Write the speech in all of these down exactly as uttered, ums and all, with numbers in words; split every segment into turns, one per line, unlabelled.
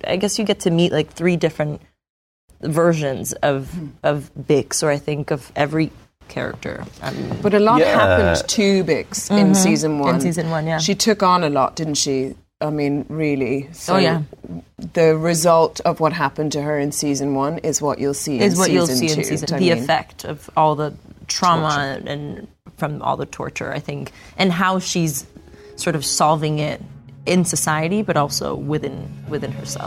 I guess you get to meet like three different versions of of Bix, or I think of every character. Um,
but a lot
yeah.
happened to Bix mm-hmm. in season one.
In season one, yeah.
She took on a lot, didn't she? I mean, really. So
oh, yeah.
The result of what happened to her in season one is what you'll see
is
in
what
season
you'll see
two.
in season
I
The
mean,
effect of all the trauma
torture.
and from all the torture, I think, and how she's sort of solving it in society, but also within within herself.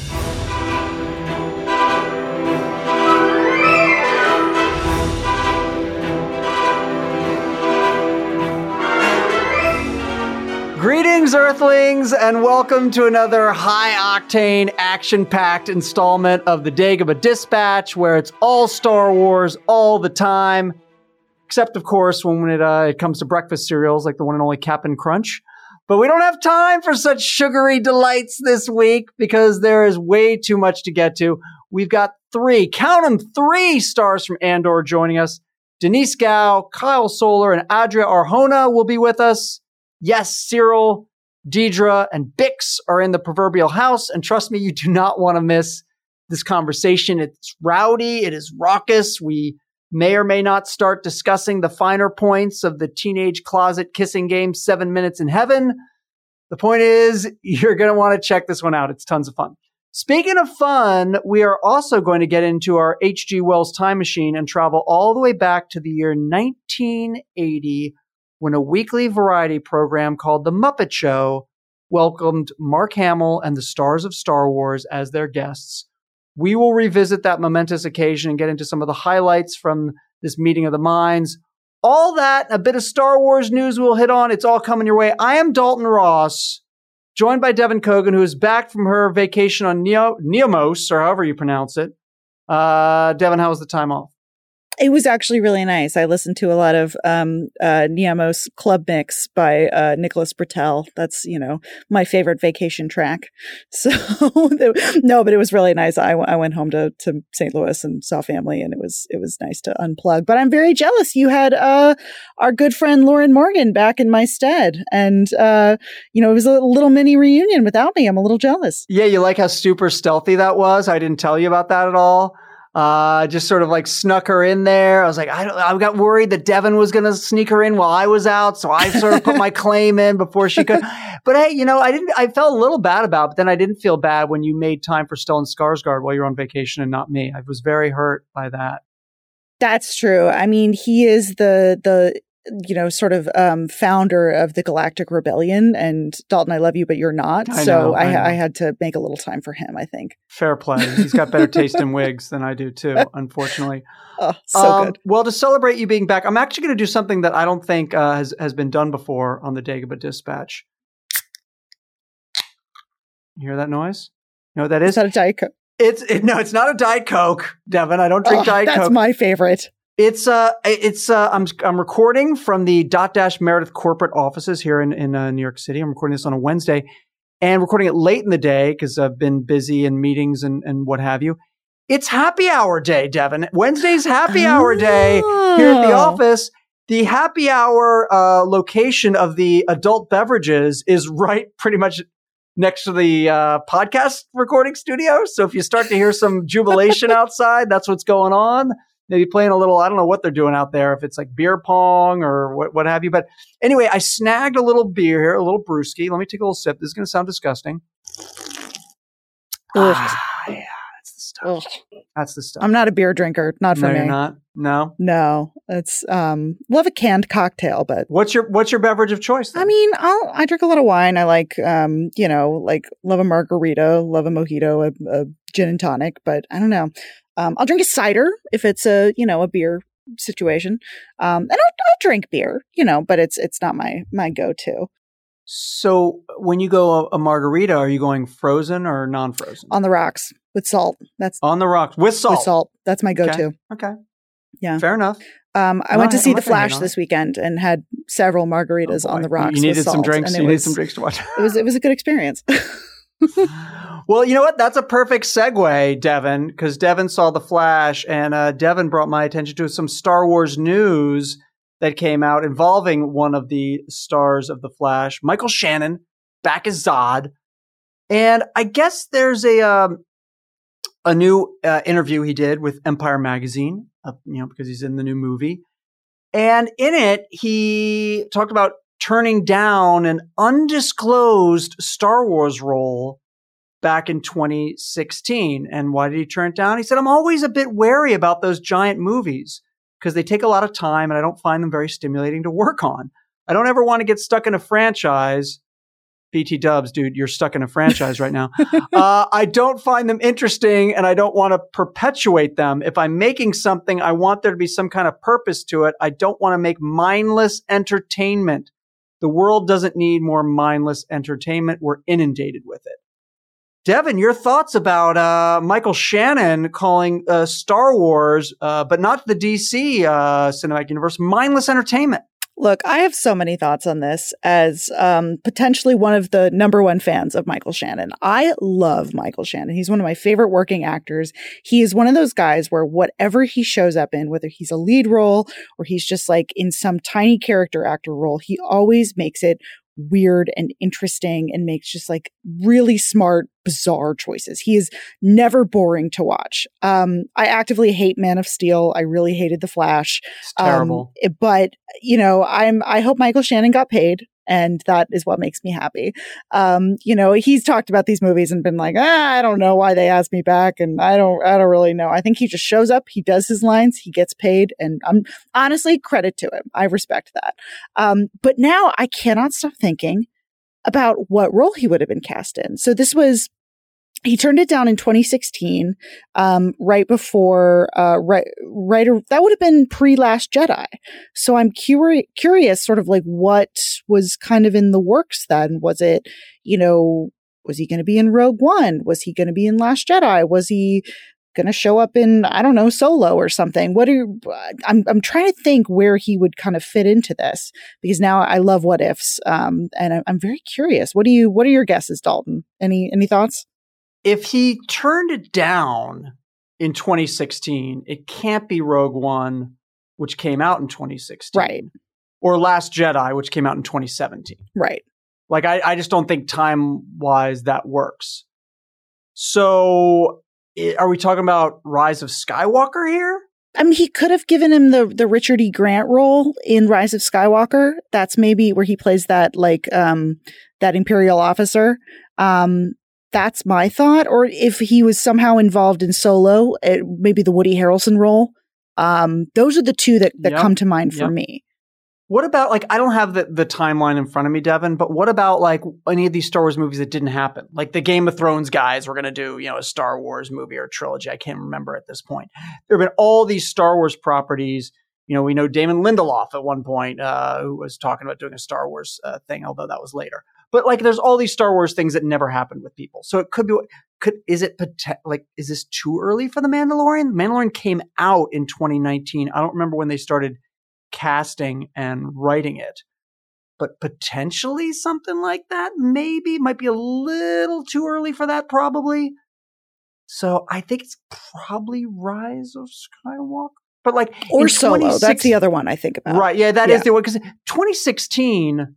Greetings, Earthlings, and welcome to another high-octane, action-packed installment of the Dagobah Dispatch, where it's all Star Wars all the time, except, of course, when it, uh, it comes to breakfast cereals like the one and only Cap'n Crunch. But we don't have time for such sugary delights this week because there is way too much to get to. We've got three, count them, three stars from Andor joining us. Denise Gow, Kyle Solar, and Adria Arjona will be with us. Yes, Cyril, Deidre, and Bix are in the proverbial house, and trust me, you do not want to miss this conversation. It's rowdy, it is raucous. We may or may not start discussing the finer points of the teenage closet kissing game, Seven Minutes in Heaven. The point is, you're going to want to check this one out. It's tons of fun. Speaking of fun, we are also going to get into our H G Wells time machine and travel all the way back to the year nineteen eighty, when a weekly variety program called The Muppet Show welcomed Mark Hamill and the stars of Star Wars as their guests. We will revisit that momentous occasion and get into some of the highlights from this meeting of the minds. All that, a bit of Star Wars news we'll hit on. It's all coming your way. I am Dalton Ross, joined by Devin Kogan, who is back from her vacation on Neo- Neomos, or however you pronounce it. Uh, Devin, how was the time off?
It was actually really nice. I listened to a lot of um, uh, Neomos Club Mix by uh, Nicholas Britell. That's, you know, my favorite vacation track. So, no, but it was really nice. I, w- I went home to, to Saint Louis and saw family, and it was it was nice to unplug. But I'm very jealous. You had uh, our good friend Lauren Morgan back in my stead. And, uh, you know, it was a little mini reunion without me. I'm a little jealous.
Yeah, you like how super stealthy that was? I didn't tell you about that at all. Uh, just sort of like snuck her in there. I was like, I don't, I got worried that Devin was going to sneak her in while I was out. So I sort of put my claim in before she could. But hey, you know, I didn't, I felt a little bad about it, but then I didn't feel bad when you made time for Stellan Skarsgård while you're on vacation and not me. I was very hurt by that.
That's true. I mean, he is the, the, you know, sort of um, founder of the Galactic Rebellion, and Dalton, I love you, but you're not.
I
so
know,
I,
I, know.
I had to make a little time for him, I think.
Fair play. He's got better taste in wigs than I do too, unfortunately.
Oh, so
um,
good.
Well, to celebrate you being back, I'm actually going to do something that I don't think uh, has, has been done before on the Dagobah Dispatch. You hear that noise? You know what that is?
Is that a Diet Coke?
It's it, no, it's not a Diet Coke, Devin. I don't drink
oh,
Diet
that's
Coke.
That's my favorite.
It's uh, it's uh, I'm I'm recording from the Dot Dash Meredith corporate offices here in in uh, New York City. I'm recording this on a Wednesday, and recording it late in the day because I've been busy in meetings and and what have you. It's happy hour day, Devin. Wednesday's happy
oh.
hour day here at the office. The happy hour uh, location of the adult beverages is right, pretty much next to the uh, podcast recording studio. So if you start to hear some jubilation outside, that's what's going on. Maybe playing a little, I don't know what they're doing out there, if it's like beer pong or what, what have you. But anyway, I snagged a little beer here, a little brewski. Let me take a little sip. This is going to sound disgusting. Ah, yeah, that's the stuff. Ugh. That's the stuff.
I'm not a beer drinker. Not for
no,
me.
You're not? No?
No. It's, um, love a canned cocktail, but.
What's your, what's your beverage of choice then?
I mean, I'll, I drink a lot of wine. I like, um, you know, like love a margarita, love a mojito, a, a gin and tonic, but I don't know. Um, I'll drink a cider if it's a, you know, a beer situation. Um, and I'll, I'll drink beer, you know, but it's, it's not my, my go-to.
So when you go a, a margarita, are you going frozen or non-frozen?
On the rocks with salt. That's
on the rocks with salt.
With salt. That's my go-to.
Okay. okay.
Yeah.
Fair enough.
Um, I
I'm
went
not,
to see
I'm
The Flash this weekend and had several margaritas oh on the rocks.
You needed
with salt,
some drinks. You
was,
needed some drinks to watch.
It was, it was a good experience.
Well, you know what? That's a perfect segue, Devin, because Devin saw The Flash, and uh, Devin brought my attention to some Star Wars news that came out involving one of the stars of The Flash, Michael Shannon, back as Zod. And I guess there's a um, a new uh, interview he did with Empire Magazine, uh, you know, because he's in the new movie. And in it, he talked about turning down an undisclosed Star Wars role back in twenty sixteen. And why did he turn it down? He said, I'm always a bit wary about those giant movies because they take a lot of time and I don't find them very stimulating to work on. I don't ever want to get stuck in a franchise. B T dubs, dude, you're stuck in a franchise right now. uh, I don't find them interesting and I don't want to perpetuate them. If I'm making something, I want there to be some kind of purpose to it. I don't want to make mindless entertainment. The world doesn't need more mindless entertainment. We're inundated with it. Devin, your thoughts about uh, Michael Shannon calling uh, Star Wars, uh, but not the D C uh, cinematic universe, mindless entertainment?
Look, I have so many thoughts on this as um, potentially one of the number one fans of Michael Shannon. I love Michael Shannon. He's one of my favorite working actors. He is one of those guys where whatever he shows up in, whether he's a lead role or he's just like in some tiny character actor role, he always makes it weird and interesting and makes just like really smart, bizarre choices. He is never boring to watch. Um, I actively hate Man of Steel. I really hated The Flash.
It's terrible.
Um, but, you know, I'm, I hope Michael Shannon got paid. And that is what makes me happy. Um, you know, he's talked about these movies and been like, ah, I don't know why they asked me back. And I don't, I don't really know. I think he just shows up, he does his lines, he gets paid. And I'm honestly, credit to him. I respect that. Um, but now I cannot stop thinking about what role he would have been cast in. So this was, he turned it down in twenty sixteen, um, right before, uh, right, right, that would have been pre-Last Jedi. So I'm curi- curious sort of like what was kind of in the works then. Was it, you know, was he going to be in Rogue One? Was he going to be in Last Jedi? Was he going to show up in, I don't know, Solo or something? What are, I'm, I'm trying to think where he would kind of fit into this because now I love what ifs. Um, and I'm, I'm very curious. What do you, what are your guesses, Dalton? Any, any thoughts?
If he turned it down in twenty sixteen, it can't be Rogue One, which came out in twenty sixteen.
Right.
Or Last Jedi, which came out in twenty seventeen.
Right.
Like, I, I just don't think time-wise that works. So, are we talking about Rise of Skywalker here?
I mean, he could have given him the, the Richard E. Grant role in Rise of Skywalker. That's maybe where he plays that, like, um, that Imperial officer. Um, That's my thought. Or if he was somehow involved in Solo, it, maybe the Woody Harrelson role. Um, those are the two that, that
Yep.
come to mind for
Yep.
me.
What about, like, I don't have the, the timeline in front of me, Devin, but what about, like, any of these Star Wars movies that didn't happen? Like the Game of Thrones guys were going to do, you know, a Star Wars movie or a trilogy. I can't remember at this point. There have been all these Star Wars properties. You know, we know Damon Lindelof at one point, uh, who was talking about doing a Star Wars uh, thing, although that was later. But like, there's all these Star Wars things that never happened with people. So it could be, could, is it, like, is this too early for The Mandalorian? The Mandalorian came out in twenty nineteen. I don't remember when they started casting and writing it, but potentially something like that, maybe might be a little too early for that, probably. So I think it's probably Rise of Skywalker, but like,
Or Solo. That's the other one I think about.
Right. Yeah, that
Yeah.
is the one. Because twenty sixteen,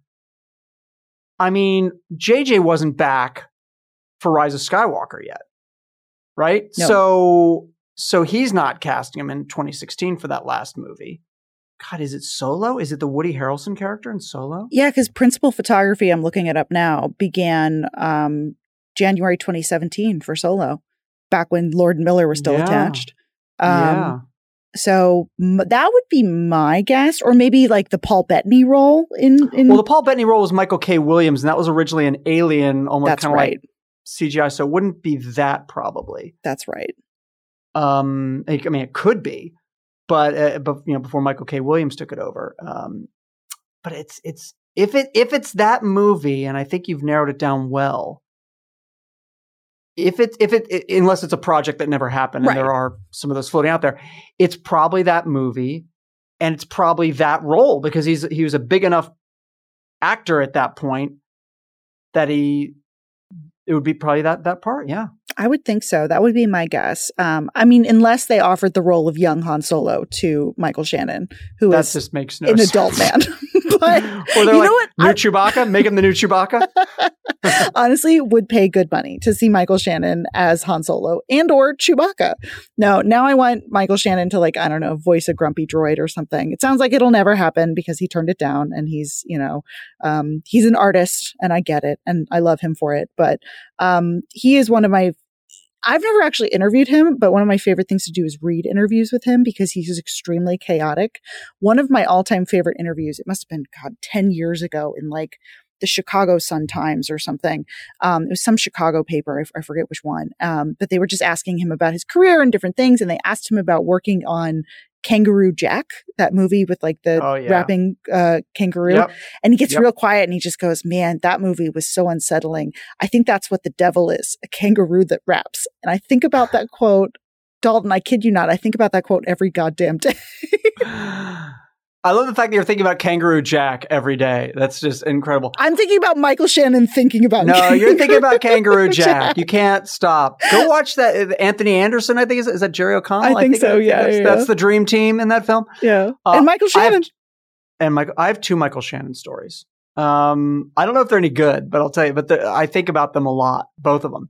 I mean, J J wasn't back for Rise of Skywalker yet. Right?
No.
So so he's not casting him in twenty sixteen for that last movie. God, is it Solo? Is it the Woody Harrelson character in Solo?
Yeah, because principal photography, I'm looking it up now, began um, January twenty seventeen for Solo, back when Lord Miller was still
Yeah.
attached. Um,
yeah.
So m- that would be my guess, or maybe like the Paul Bettany role in. in
Well, the Paul Bettany role was Michael K. Williams, and that was originally an alien, almost
That's
kind of
right.
like C G I, so it wouldn't be that probably.
That's right.
Um, I mean, it could be, but uh, but you know, before Michael K. Williams took it over. Um, but it's it's if it if it's that movie, and I think you've narrowed it down well. If it if it, it unless it's a project that never happened,
Right.
and there are some of those floating out there, it's probably that movie, and it's probably that role because he's he was a big enough actor at that point that he it would be probably that that part. Yeah.
I would think so. That would be my guess. Um, I mean, unless they offered the role of young Han Solo to Michael Shannon, who
That
is
just makes no
an
sense.
adult man. But
or they're
you
like,
know what?
new
I-
Chewbacca? Make him the new Chewbacca?
honestly would pay good money to see Michael Shannon as Han Solo and or Chewbacca. No, now I want Michael Shannon to, like, I don't know, voice a grumpy droid or something. It sounds like it'll never happen because he turned it down, and he's, you know, um, he's an artist, and I get it, and I love him for it. But um, he is one of my I've never actually interviewed him, but one of my favorite things to do is read interviews with him because he's extremely chaotic. One of my all-time favorite interviews, it must have been, God, ten years ago in like the Chicago Sun-Times or something. Um, it was some Chicago paper. I, f- I forget which one. Um, but they were just asking him about his career and different things. And they asked him about working on Kangaroo Jack, that movie with like the
Oh, yeah.
rapping uh, kangaroo.
Yep.
And he gets
Yep.
real quiet and he just goes, man, that movie was so unsettling. I think that's what the devil is, a kangaroo that raps. And I think about that quote, Dalton, I kid you not, I think about that quote every goddamn day.
I love the fact that you're thinking about Kangaroo Jack every day. That's just incredible.
I'm thinking about Michael Shannon thinking about
No,
Kangaroo
you're thinking about Kangaroo Jack.
Jack.
You can't stop. Go watch that. uh, Anthony Anderson, I think, is, is that Jerry O'Connell?
I think so, yeah,
That's,
yeah,
that's
yeah.
the dream team in that film.
Yeah.
Uh,
and Michael
I have-
Shannon.
and Michael, I have two Michael Shannon stories. Um, I don't know if they're any good, but I'll tell you. But the, I think about them a lot, both of them.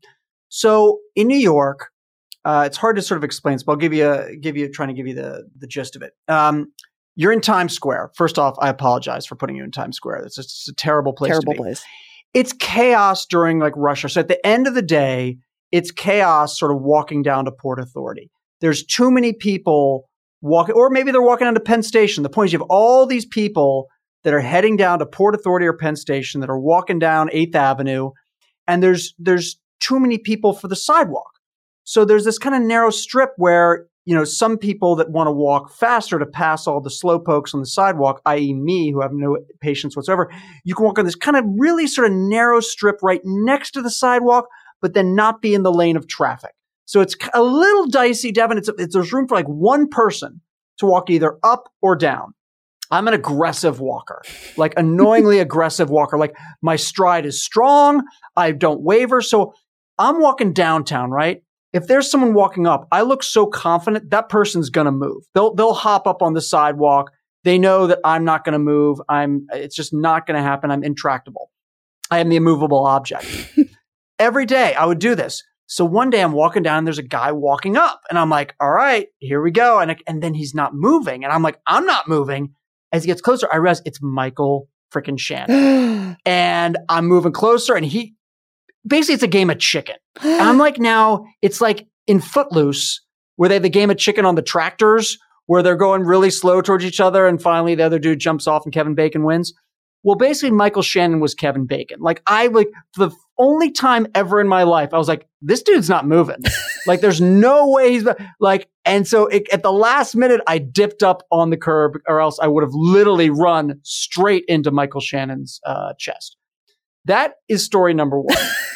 So in New York, uh, it's hard to sort of explain, so I'll give you a, give you trying to give you the the gist of it. Um, you're in Times Square. First off, I apologize for putting you in Times Square. It's just a terrible place.
Terrible
to be.
place.
It's chaos during like rush hour. So at the end of the day, it's chaos sort of walking down to Port Authority. There's too many people walking, or maybe they're walking down to Penn Station. The point is you have all these people that are heading down to Port Authority or Penn Station that are walking down eighth Avenue, and there's there's too many people for the sidewalk. So there's this kind of narrow strip where, you know, some people that want to walk faster to pass all the slowpokes on the sidewalk, that is me, who have no patience whatsoever, you can walk on this kind of really sort of narrow strip right next to the sidewalk, but then not be in the lane of traffic. So it's a little dicey, Devin. It's, it's there's room for like one person to walk either up or down. I'm an aggressive walker, like annoyingly aggressive walker. Like my stride is strong. I don't waver. So I'm walking downtown, right? If there's someone walking up, I look so confident that person's going to move. They'll, they'll hop up on the sidewalk. They know that I'm not going to move. I'm, it's just not going to happen. I'm intractable. I am the immovable object. Every day I would do this. So one day I'm walking down and there's a guy walking up and I'm like, all right, here we go. And, and then he's not moving. And I'm like, I'm not moving. As he gets closer, I realize it's Michael frickin' Shannon. And I'm moving closer and he, basically it's a game of chicken. And I'm like, now it's like in Footloose where they have the game of chicken on the tractors where they're going really slow towards each other. And finally the other dude jumps off and Kevin Bacon wins. Well, basically Michael Shannon was Kevin Bacon. Like I like for the only time ever in my life, I was like, this dude's not moving. Like there's no way he's like, and so it, at the last minute I dipped up on the curb or else I would have literally run straight into Michael Shannon's uh, chest. That is story number one.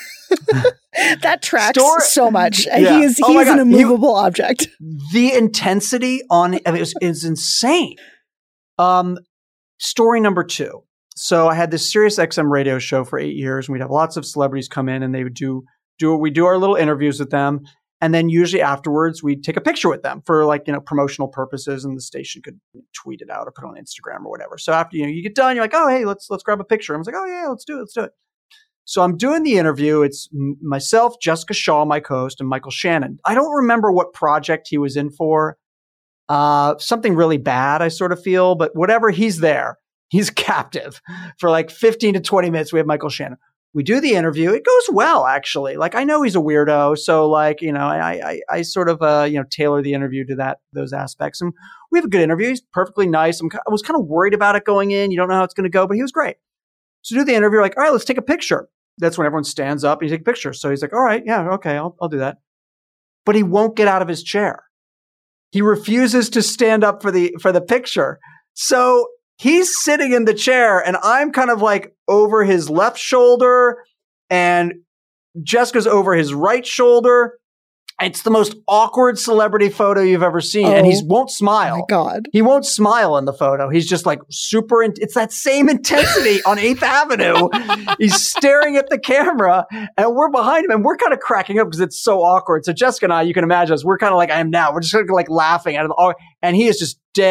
That tracks
Story-
so much.
Yeah.
He is,
Oh
he
my
is an
God. You-
immovable object.
The intensity on I mean, it was, it was insane. Um, story number two. So I had this Sirius X M radio show for eight years, and we'd have lots of celebrities come in, and they would do do we do our little interviews with them, and then usually afterwards we'd take a picture with them for like you know promotional purposes, and the station could tweet it out or put it on Instagram or whatever. So after you know you get done, you're like, oh hey, let's let's grab a picture. I was like, oh yeah, let's do it, let's do it. So I'm doing the interview. It's m- myself, Jessica Shaw, my co-host, and Michael Shannon. I don't remember what project he was in for. Uh, something really bad, I sort of feel, but whatever, he's there. He's captive for like fifteen to twenty minutes. We have Michael Shannon. We do the interview. It goes well, actually. Like I know he's a weirdo, so like you know, I I, I sort of uh you know tailor the interview to that those aspects, and we have a good interview. He's perfectly nice. I'm, I was kind of worried about it going in. You don't know how it's going to go, but he was great. So do the interview. Like all right, let's take a picture. That's when everyone stands up and you take a picture. So he's like, all right, yeah, okay, I'll I'll do that. But he won't get out of his chair. He refuses to stand up for the for the picture. So he's sitting in the chair and I'm kind of like over his left shoulder and Jessica's over his right shoulder. It's the most awkward celebrity photo you've ever seen.
Oh,
and he won't smile.
Oh my God.
He won't smile in the photo. He's just like super. In- it's that same intensity on eighth Avenue. He's staring at the camera and we're behind him and we're kind of cracking up because it's so awkward. So Jessica and I, you can imagine us, we're kind of like I am now. We're just like laughing at it. And he is just dead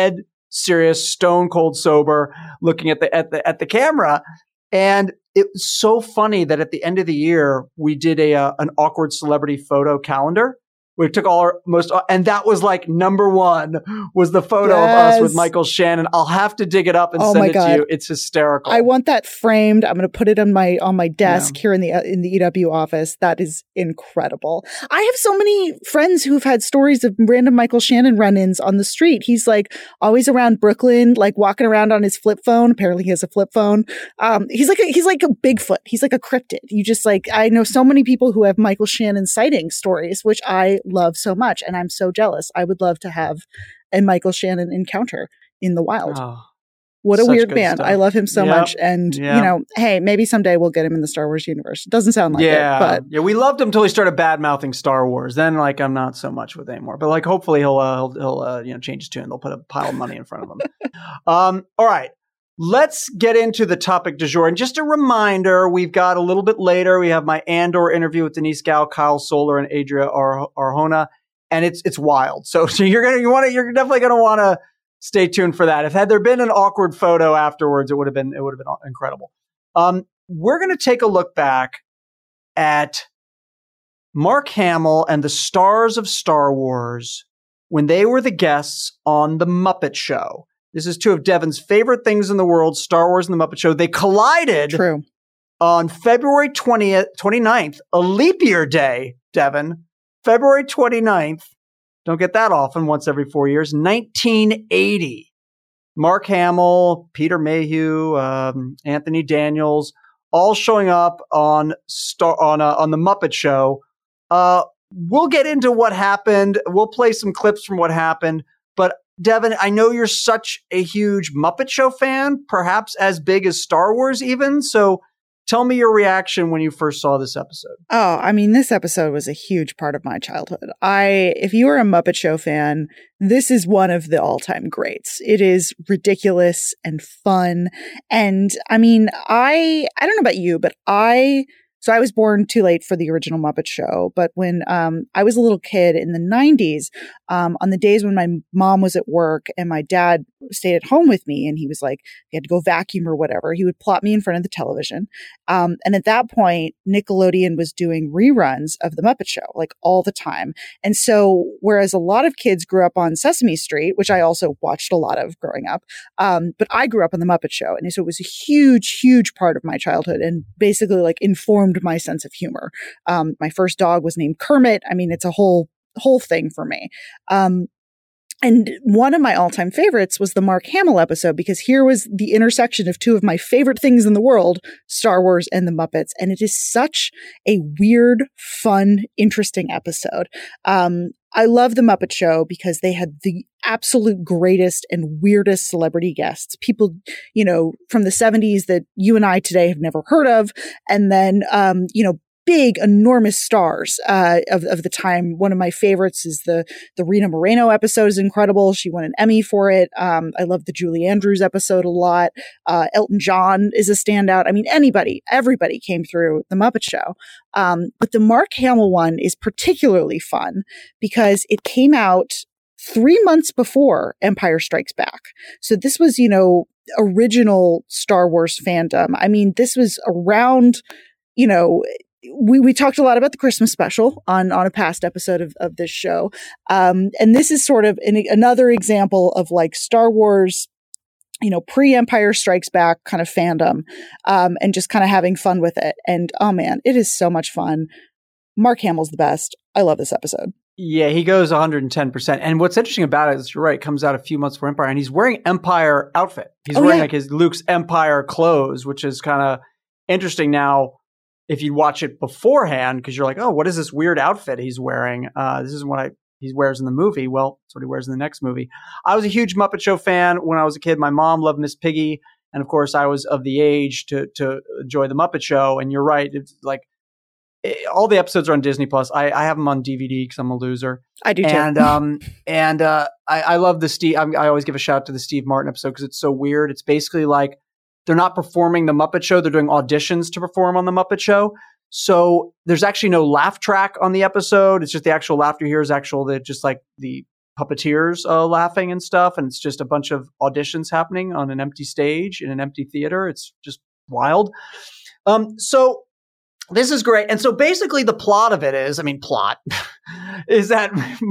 serious, stone cold sober, looking at the at the at the camera. And it was so funny that at the end of the year, we did a uh, an awkward celebrity photo calendar. We took all our most, and that was like number one was the photo
yes.
of us with Michael Shannon. I'll have to dig it up and
oh
send it
God.
to you. It's hysterical.
I want that framed. I'm going to put it on my on my desk
yeah.
here in the in the E W office. That is incredible. I have so many friends who've had stories of random Michael Shannon run-ins on the street. He's like always around Brooklyn, like walking around on his flip phone. Apparently, he has a flip phone. Um, he's like a, he's like a Bigfoot. He's like a cryptid. You just like I know so many people who have Michael Shannon sighting stories, which I love so much. And I'm so jealous. I would love to have a Michael Shannon encounter in the wild.
Oh,
what a weird man.
Stuff.
I love him so
yep.
much. And,
yep.
you know, hey, maybe someday we'll get him in the Star Wars universe. It doesn't sound like
yeah.
it, but.
Yeah, we loved him until he started bad-mouthing Star Wars. Then, like, I'm not so much with it anymore. But, like, hopefully he'll, uh, he'll, he'll uh, you know, change his tune. They'll put a pile of money in front of him. um, all right. Let's get into the topic du jour. And just a reminder, we've got a little bit later, we have my Andor interview with Denise Gao, Kyle Solar, and Adria Ar- Arjona. And it's it's wild. So, so you're gonna you want to you're definitely gonna want to stay tuned for that. If had there been an awkward photo afterwards, it would have been it would have been incredible. Um, we're gonna take a look back at Mark Hamill and the stars of Star Wars when they were the guests on The Muppet Show. This is two of Devin's favorite things in the world, Star Wars and The Muppet Show. They collided
True.
on February twentieth, twenty-ninth, a leap year day, Devin. February twenty-ninth, don't get that often, once every four years, nineteen eighty. Mark Hamill, Peter Mayhew, um, Anthony Daniels, all showing up on Star on uh, on The Muppet Show. Uh, we'll get into what happened. We'll play some clips from what happened. But Devin, I know you're such a huge Muppet Show fan, perhaps as big as Star Wars even. So tell me your reaction when you first saw this episode.
Oh, I mean, this episode was a huge part of my childhood. I, if you are a Muppet Show fan, this is one of the all-time greats. It is ridiculous and fun. And I mean, I, I don't know about you, but I, so I was born too late for the original Muppet Show. But when um, I was a little kid in the nineties, um, on the days when my mom was at work and my dad stayed at home with me and he was like, he had to go vacuum or whatever, he would plop me in front of the television. Um, and at that point, Nickelodeon was doing reruns of The Muppet Show, like all the time. And so, whereas a lot of kids grew up on Sesame Street, which I also watched a lot of growing up, um, but I grew up on The Muppet Show. And so it was a huge, huge part of my childhood and basically like informed my sense of humor. Um, my first dog was named Kermit. I mean, it's a whole, whole thing for me. Um, And one of my all-time favorites was the Mark Hamill episode, because here was the intersection of two of my favorite things in the world, Star Wars and the Muppets. And it is such a weird, fun, interesting episode. Um, I love the Muppet Show because they had the absolute greatest and weirdest celebrity guests. People, you know, from the seventies that you and I today have never heard of. And then, um, you know, big, enormous stars uh, of of the time. One of my favorites is the the Rita Moreno episode is incredible. She won an Emmy for it. Um, I love the Julie Andrews episode a lot. Uh, Elton John is a standout. I mean, anybody, everybody came through the Muppet Show. Um, but the Mark Hamill one is particularly fun because it came out three months before Empire Strikes Back. So this was, you know, original Star Wars fandom. I mean, this was around, you know, We we talked a lot about the Christmas special on, on a past episode of, of this show. Um, and this is sort of an, another example of like Star Wars, you know, pre-Empire Strikes Back kind of fandom, um, and just kind of having fun with it. And oh man, it is so much fun. Mark Hamill's the best. I love this episode.
Yeah, he goes one hundred ten percent. And what's interesting about it is, you're right, it comes out a few months before Empire, and he's wearing Empire outfit. He's
Oh,
wearing
yeah.
like his Luke's Empire clothes, which is kind of interesting now if you watch it beforehand, because you're like, oh, what is this weird outfit he's wearing? Uh, this isn't what I, he wears in the movie. Well, it's what he wears in the next movie. I was a huge Muppet Show fan when I was a kid. My mom loved Miss Piggy. And of course, I was of the age to to enjoy the Muppet Show. And you're right. It's like it, all the episodes are on Disney Plus. I, I have them on D V D because I'm a loser.
I do too.
And um and uh, I, I love the Steve. I'm, I always give a shout out to the Steve Martin episode because it's so weird. It's basically like they're not performing the Muppet Show. They're doing auditions to perform on the Muppet Show. So there's actually no laugh track on the episode. It's just the actual laughter here is actual, the, just like the puppeteers uh, laughing and stuff, and it's just a bunch of auditions happening on an empty stage in an empty theater. It's just wild. Um, so this is great. And so basically the plot of it is, I mean, plot is that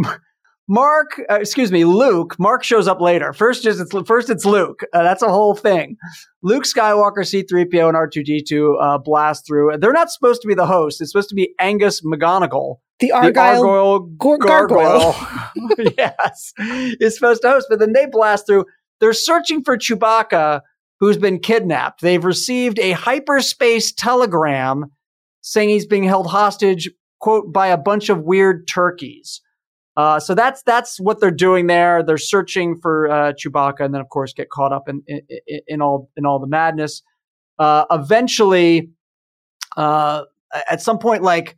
Mark, uh, excuse me, Luke, Mark shows up later. First, just, it's, first it's Luke. Uh, that's a whole thing. Luke Skywalker, C three P O, and R two D two uh, blast through. They're not supposed to be the host. It's supposed to be Angus McGonagall.
The Argyle,
the Argyle
Gar- Gargoyle.
Yes, is supposed to host. But then they blast through. They're searching for Chewbacca, who's been kidnapped. They've received a hyperspace telegram saying he's being held hostage, quote, by a bunch of weird turkeys. Uh, so that's that's what they're doing there. They're searching for uh, Chewbacca, and then of course get caught up in in, in all in all the madness. Uh, eventually, uh, at some point, like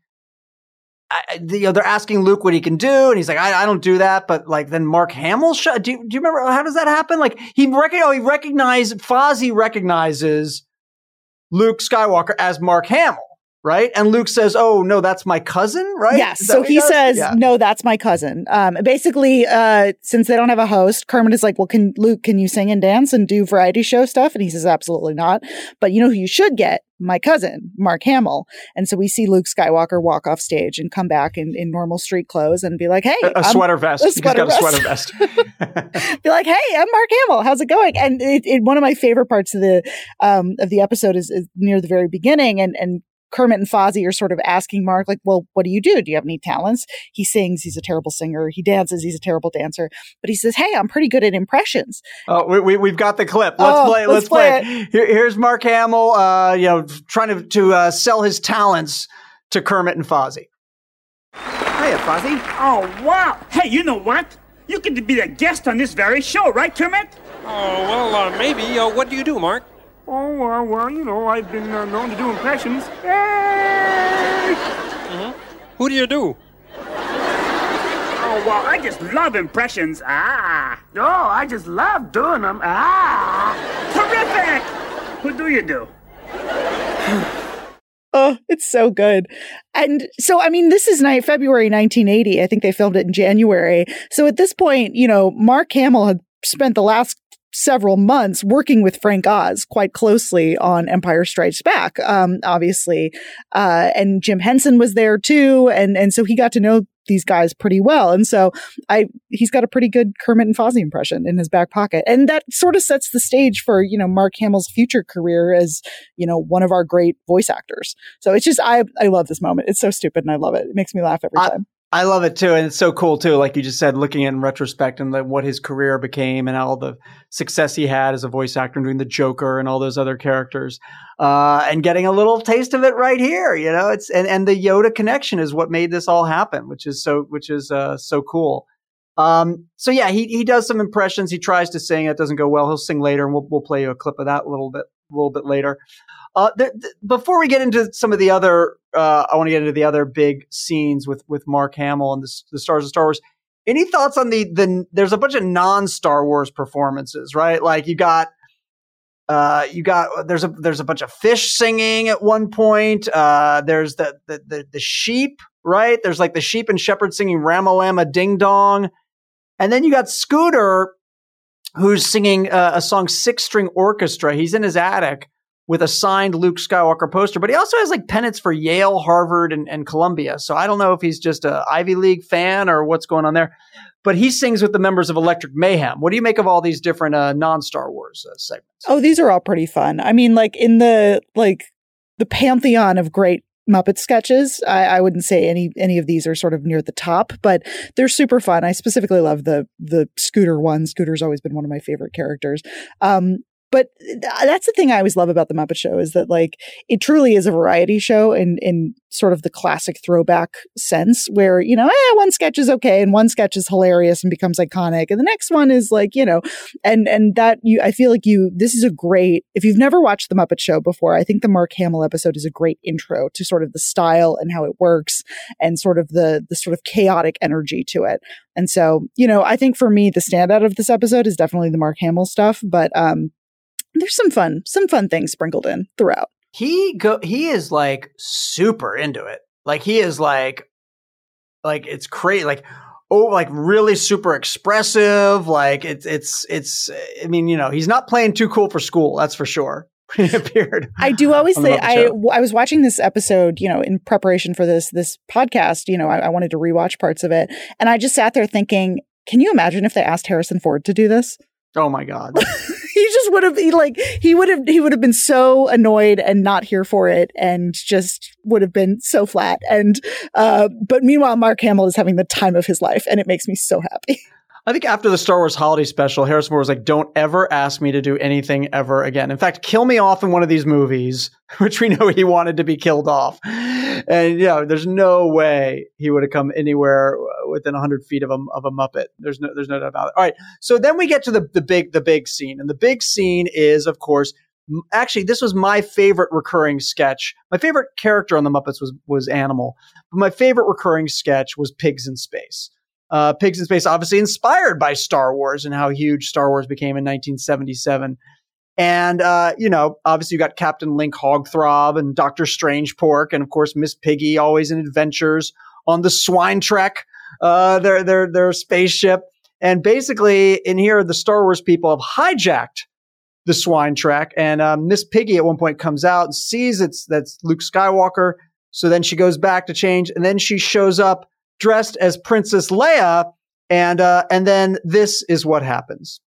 I, you know, they're asking Luke what he can do, and he's like, "I, I don't do that." But like then Mark Hamill, sh- do you, do you remember how does that happen? Like he rec- oh, he recognizes Fozzie recognizes Luke Skywalker as Mark Hamill. Right. And Luke says, oh, no, that's my cousin. Right.
Yes. So he, he says, yeah. no, that's my cousin. Um, basically, uh, since they don't have a host, Kermit is like, well, can Luke, can you sing and dance and do variety show stuff? And he says, absolutely not. But you know who you should get? My cousin, Mark Hamill. And so we see Luke Skywalker walk off stage and come back in, in normal street clothes and be like, hey,
a, a sweater vest.
A sweater
He's got
vest.
a sweater vest.
Be like, hey, I'm Mark Hamill. How's it going? And it, it, one of my favorite parts of the, um, of the episode is, is near the very beginning. And, and, Kermit and Fozzie are sort of asking Mark, like, well, what do you do? Do you have any talents? He sings. He's a terrible singer. He dances. He's a terrible dancer. But he says, hey, I'm pretty good at impressions.
Oh, we, we, we've got the clip. Let's
oh,
play.
Let's, let's
play,
play
it. Here, here's Mark Hamill, uh, you know, trying to, to uh, sell his talents to Kermit and Fozzie.
Hiya, Fozzie.
Oh, wow. Hey, you know what? You get to be a guest on this very show, right, Kermit?
Oh, well, uh, maybe. Uh, what do you do, Mark?
Oh, uh, well, you know, I've been uh, known to do impressions. Hey!
Mm-hmm. Who do you do?
Oh, well, I just love impressions. Ah. Oh, I just love doing them. Ah. Terrific! Who do you do?
Oh, it's so good. And so, I mean, this is night February nineteen eighty. I think they filmed it in January. So at this point, you know, Mark Hamill had spent the last several months working with Frank Oz quite closely on Empire Strikes Back, um, obviously. Uh, and Jim Henson was there too. And, and so he got to know these guys pretty well. And so I, he's got a pretty good Kermit and Fozzie impression in his back pocket. And that sort of sets the stage for, you know, Mark Hamill's future career as, you know, one of our great voice actors. So it's just, I, I love this moment. It's so stupid and I love it. It makes me laugh every
I-
time.
I love it too. And it's so cool too. Like you just said, looking in retrospect and like what his career became and all the success he had as a voice actor doing the Joker and all those other characters, uh, and getting a little taste of it right here, you know, it's, and, and the Yoda connection is what made this all happen, which is so, which is, uh, so cool. Um, so yeah, he, he does some impressions. He tries to sing. It doesn't go well. He'll sing later and we'll, we'll play you a clip of that a little bit, a little bit later. Uh, th- th- before we get into some of the other, uh, I want to get into the other big scenes with, with Mark Hamill and the, the stars of Star Wars. Any thoughts on the, the, there's a bunch of non-Star Wars performances, right? Like you got, uh, you got, there's a, there's a bunch of fish singing at one point. Uh, there's the, the, the, the sheep, right? There's like the sheep and shepherd singing Ramalama Ding Dong. And then you got Scooter, who's singing uh, a song, Six String Orchestra. He's in his attic with a signed Luke Skywalker poster, but he also has like pennants for Yale, Harvard, and, and Columbia. So I don't know if he's just a Ivy League fan or what's going on there, but he sings with the members of Electric Mayhem. What do you make of all these different uh, non-Star Wars uh, segments?
Oh, these are all pretty fun. I mean, like in the, like the pantheon of great Muppet sketches, I, I wouldn't say any any of these are sort of near the top, but they're super fun. I specifically love the the Scooter one. Scooter's always been one of my favorite characters. Um, But that's the thing I always love about the Muppet Show is that like it truly is a variety show in, in sort of the classic throwback sense where, you know, eh, one sketch is okay and one sketch is hilarious and becomes iconic. And the next one is like, you know, and, and that you, I feel like you, this is a great, if you've never watched the Muppet Show before, I think the Mark Hamill episode is a great intro to sort of the style and how it works and sort of the, the sort of chaotic energy to it. And so, you know, I think for me, the standout of this episode is definitely the Mark Hamill stuff, but, um, there's some fun, some fun things sprinkled in throughout.
He go, he is like super into it. Like he is like, like it's crazy. Like oh, like really super expressive. Like it's, it's, it's, I mean, you know, he's not playing too cool for school. That's for sure. He appeared.
I do always
on the
say,
Muppet
I,
Show.
I was watching this episode, you know, in preparation for this, this podcast, you know, I, I wanted to rewatch parts of it. And I just sat there thinking, can you imagine if they asked Harrison Ford to do this?
Oh my God.
He just would have he like he would have he would have been so annoyed and not here for it and just would have been so flat. And uh but meanwhile Mark Hamill is having the time of his life and it makes me so happy.
I think after the Star Wars holiday special, Harrison Ford was like, don't ever ask me to do anything ever again. In fact, kill me off in one of these movies, which we know he wanted to be killed off. And, you know, there's no way he would have come anywhere within one hundred feet of a, of a Muppet. There's no there's no doubt about it. All right. So then we get to the, the big the big scene. And the big scene is, of course, actually, this was my favorite recurring sketch. My favorite character on the Muppets was, was Animal. But my favorite recurring sketch was Pigs in Space. Uh, Pigs in Space, obviously inspired by Star Wars and how huge Star Wars became in nineteen seventy-seven. And, uh, you know, obviously you got Captain Link Hogthrob and Doctor Strange Pork and, of course, Miss Piggy, always in adventures on the Swine Trek, uh, their, their, their spaceship. And basically in here, the Star Wars people have hijacked the Swine Trek. And uh, Miss Piggy at one point comes out and sees it's that's Luke Skywalker. So then she goes back to change. And then she shows up dressed as Princess Leia, and uh, and then this is what happens.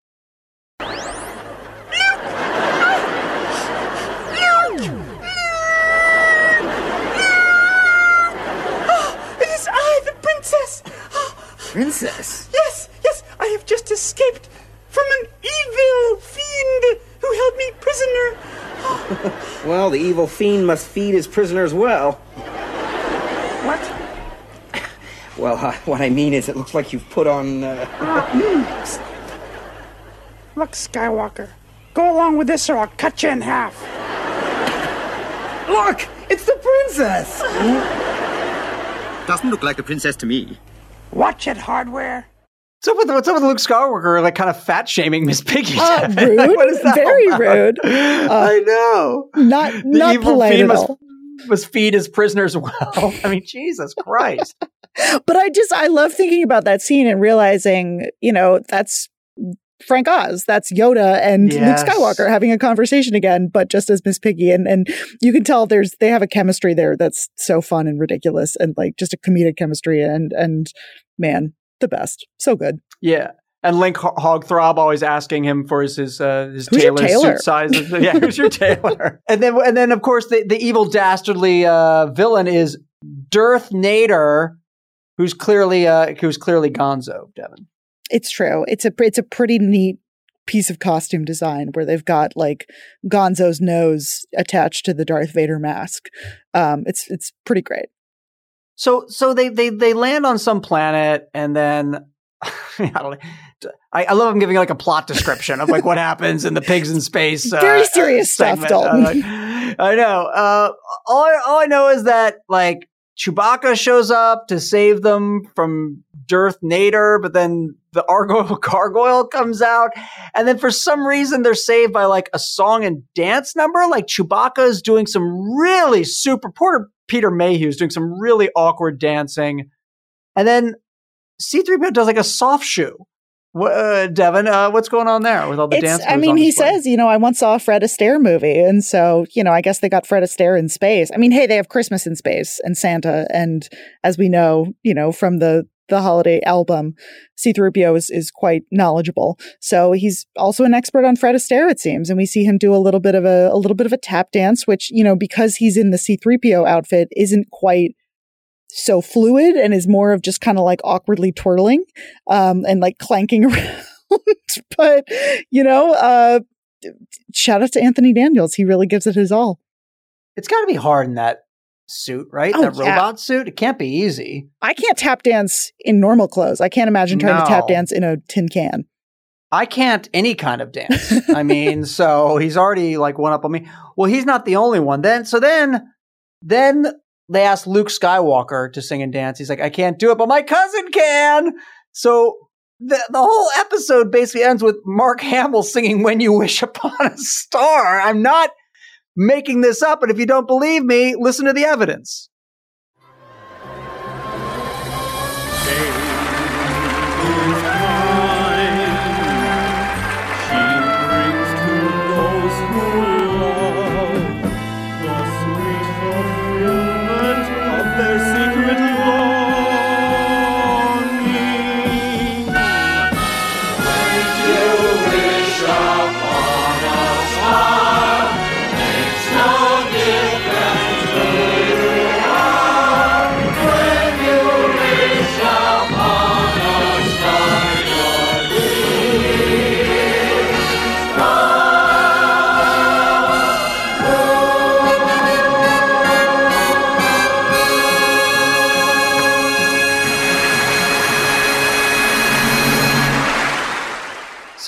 It is I, the princess.
Princess?
Yes, yes, I have just escaped from an evil fiend who held me prisoner.
Well, the evil fiend must feed his prisoners well.
What?
Well, uh, what I mean is it looks like you've put on, uh...
Look, Skywalker, go along with this or I'll cut you in half.
Look! It's the princess!
Doesn't look like a princess to me.
Watch it, Hardware.
What's up with, what's up with Luke Skywalker, like kind of fat shaming Miss Piggy?
Uh, rude.
What is that
Very
about?
rude. Uh,
I know.
Not
The
not
evil
polite
fiend
at
must,
all.
must feed his prisoners well. I mean, Jesus Christ.
But I just, I love thinking about that scene and realizing, you know, that's Frank Oz, that's Yoda and
Yes.
Luke Skywalker having a conversation again, but just as Miss Piggy. And, and you can tell there's, they have a chemistry there that's so fun and ridiculous and like just a comedic chemistry. And, and man, the best. So good.
Yeah. And Link Ho- Hogthrob always asking him for his his, uh, his
Who's your
tailor
tailor?
suit sizes. Yeah, who's your tailor? And then and then of course the, the evil dastardly uh, villain is Darth Nader, who's clearly uh, who's clearly Gonzo, Devin.
It's true. It's a, it's a pretty neat piece of costume design where they've got like Gonzo's nose attached to the Darth Vader mask. Um, it's, it's pretty great.
So so they they they land on some planet and then I don't know. I, I love him giving like a plot description of like what happens in the Pigs in Space. Uh,
Very serious stuff,
segment.
Dalton.
Uh, like, I know. Uh, all, I, all I know is that like Chewbacca shows up to save them from Darth Nader, but then the Argo Gargoyle comes out. And then for some reason, they're saved by like a song and dance number. Like Chewbacca is doing some really super, poor Peter Mayhew is doing some really awkward dancing. And then C three P O does like a soft shoe. What, uh, Devin, uh, what's going on there with all the
It's,
dance moves
I mean,
on
he
display?
says, you know, I once saw a Fred Astaire movie. And so, you know, I guess they got Fred Astaire in space. I mean, hey, they have Christmas in space and Santa. And as we know, you know, from the, the holiday album, C three P O is, is quite knowledgeable. So he's also an expert on Fred Astaire, it seems. And we see him do a little bit of a, a little bit of a tap dance, which, you know, because he's in the C three P O outfit isn't quite so fluid and is more of just kind of like awkwardly twirling, um, and like clanking around. But, you know, uh, shout out to Anthony Daniels. He really gives it his all.
It's got to be hard in that suit, right?
Oh,
that
yeah.
robot suit. It can't be easy.
I can't tap dance in normal clothes. I can't imagine trying
No.
to tap dance in a tin can.
I can't any kind of dance. I mean, so he's already like one up on me. Well, he's not the only one. Then, so then, then they asked Luke Skywalker to sing and dance. He's like, I can't do it, but my cousin can. So the, the whole episode basically ends with Mark Hamill singing When You Wish Upon a Star. I'm not making this up, but if you don't believe me, listen to the evidence.
Day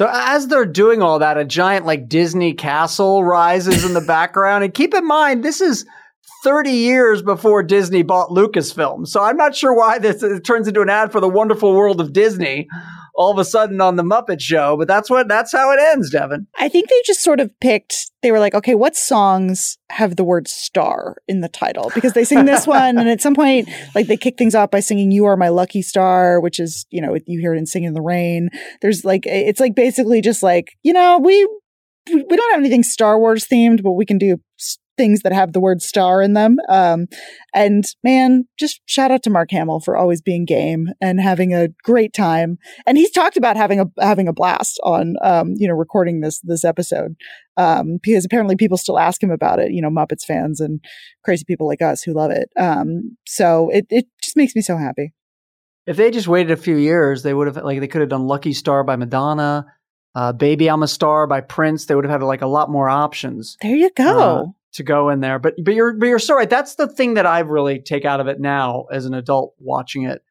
So as they're doing all that, a giant like Disney castle rises in the background. And keep in mind, this is thirty years before Disney bought Lucasfilm. So I'm not sure why this it turns into an ad for the wonderful world of Disney all of a sudden on the Muppet Show, but that's what that's how it ends, Devin.
I think they just sort of picked, they were like, okay, what songs have the word star in the title? Because they sing this one, and at some point, like they kick things off by singing You Are My Lucky Star, which is, you know, you hear it in Singing in the Rain. There's like, it's like basically just like, you know, we we don't have anything Star Wars themed, but we can do things that have the word star in them. Um, and man, just shout out to Mark Hamill for always being game and having a great time. And he's talked about having a having a blast on um, you know, recording this this episode. Um, because apparently people still ask him about it, you know, Muppets fans and crazy people like us who love it. Um, so it it just makes me so happy.
If they just waited a few years, they would have like they could have done Lucky Star by Madonna, uh, Baby I'm a Star by Prince. They would have had like a lot more options.
There you go.
Uh, to go in there. But but you're but you're so right. That's the thing that I really take out of it now as an adult watching it,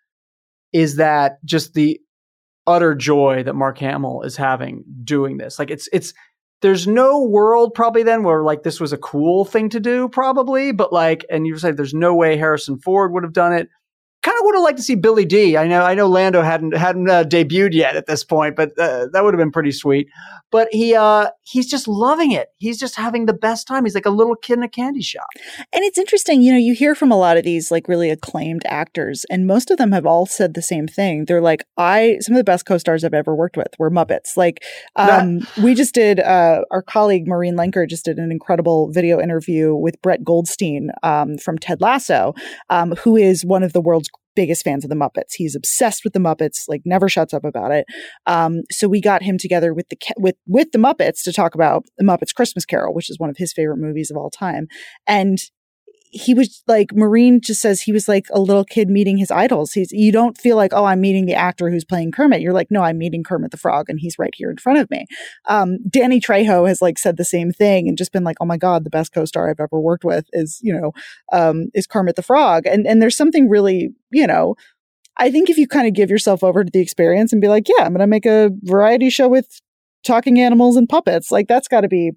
is that just the utter joy that Mark Hamill is having doing this. Like it's it's there's no world probably then where like this was a cool thing to do probably, but like, and you said there's no way Harrison Ford would have done it. Kind of would have liked to see Billy D. I know, I know Lando hadn't hadn't uh, debuted yet at this point, but uh, that would have been pretty sweet. But he uh, he's just loving it. He's just having the best time. He's like a little kid in a candy shop.
And it's interesting, you know, you hear from a lot of these like really acclaimed actors, and most of them have all said the same thing. They're like, I some of the best co-stars I've ever worked with were Muppets. Like, um, that- we just did uh, our colleague Maureen Lenker just did an incredible video interview with Brett Goldstein um, from Ted Lasso, um, who is one of the world's biggest fans of the Muppets. He's obsessed with the Muppets, like never shuts up about it. Um, so we got him together with the with with the Muppets to talk about the Muppets Christmas Carol, which is one of his favorite movies of all time. And he was like, Maureen just says he was like a little kid meeting his idols. He's, you don't feel like, oh, I'm meeting the actor who's playing Kermit. You're like, no, I'm meeting Kermit the Frog, and he's right here in front of me. Um, Danny Trejo has like said the same thing and just been like, oh my God, the best co-star I've ever worked with is, you know, um, is Kermit the Frog. And, and there's something really, you know, I think if you kind of give yourself over to the experience and be like, yeah, I'm going to make a variety show with talking animals and puppets, like that's got to be,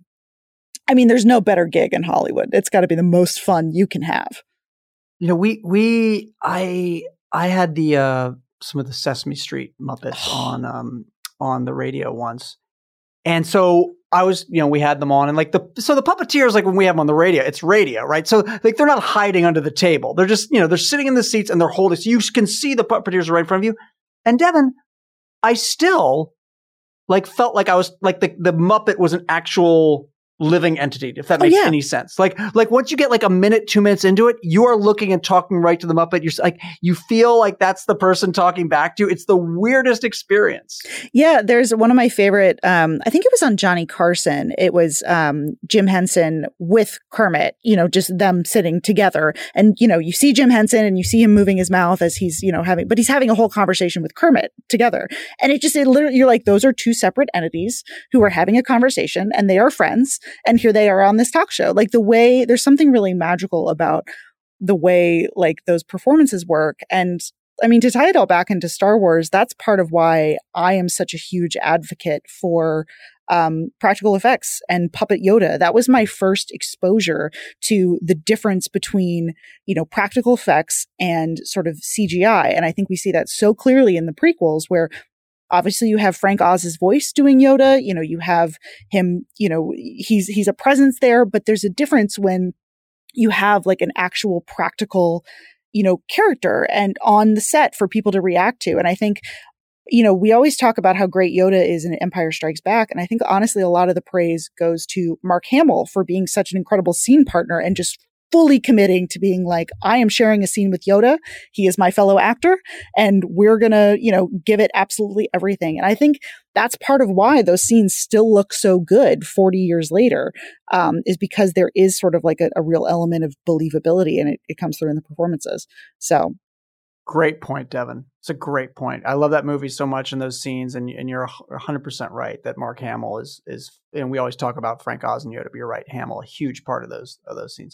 I mean, there's no better gig in Hollywood. It's got to be the most fun you can have.
You know, we we I I had the uh, some of the Sesame Street Muppets on um on the radio once, and so I was, you know, we had them on, and like the so the puppeteers, like when we have them on the radio, it's radio, right? So like they're not hiding under the table. They're just, you know, they're sitting in the seats and they're holding. So you can see the puppeteers right in front of you. And Devin, I still like felt like I was like the the Muppet was an actual living entity, if that makes oh, yeah. any sense. Like, like once you get like a minute, two minutes into it, you are looking and talking right to the Muppet. You're like, you feel like that's the person talking back to you. It's the weirdest experience.
Yeah. There's one of my favorite, um, I think it was on Johnny Carson. It was, um, Jim Henson with Kermit, you know, just them sitting together. And, you know, you see Jim Henson and you see him moving his mouth as he's, you know, having, but he's having a whole conversation with Kermit together. And it just, it literally, you're like, those are two separate entities who are having a conversation and they are friends. And here they are on this talk show. Like the way, there's something really magical about the way like those performances work. And I mean, to tie it all back into Star Wars, that's part of why I am such a huge advocate for um, practical effects and Puppet Yoda. That was my first exposure to the difference between, you know, practical effects and sort of C G I. And I think we see that so clearly in the prequels where obviously you have Frank Oz's voice doing Yoda, you know, you have him, you know, he's, he's a presence there, but there's a difference when you have like an actual practical, you know, character and on the set for people to react to. And I think, you know, we always talk about how great Yoda is in Empire Strikes Back. And I think honestly, a lot of the praise goes to Mark Hamill for being such an incredible scene partner and just fully committing to being like, I am sharing a scene with Yoda. He is my fellow actor and we're going to, you know, give it absolutely everything. And I think that's part of why those scenes still look so good forty years later, um, is because there is sort of like a, a real element of believability and it, it comes through in the performances. So.
Great point, Devin. It's a great point. I love that movie so much in those scenes, and and you're one hundred percent right that Mark Hamill is is, and we always talk about Frank Oz and Yoda, but you're right, Hamill, a huge part of those of those scenes.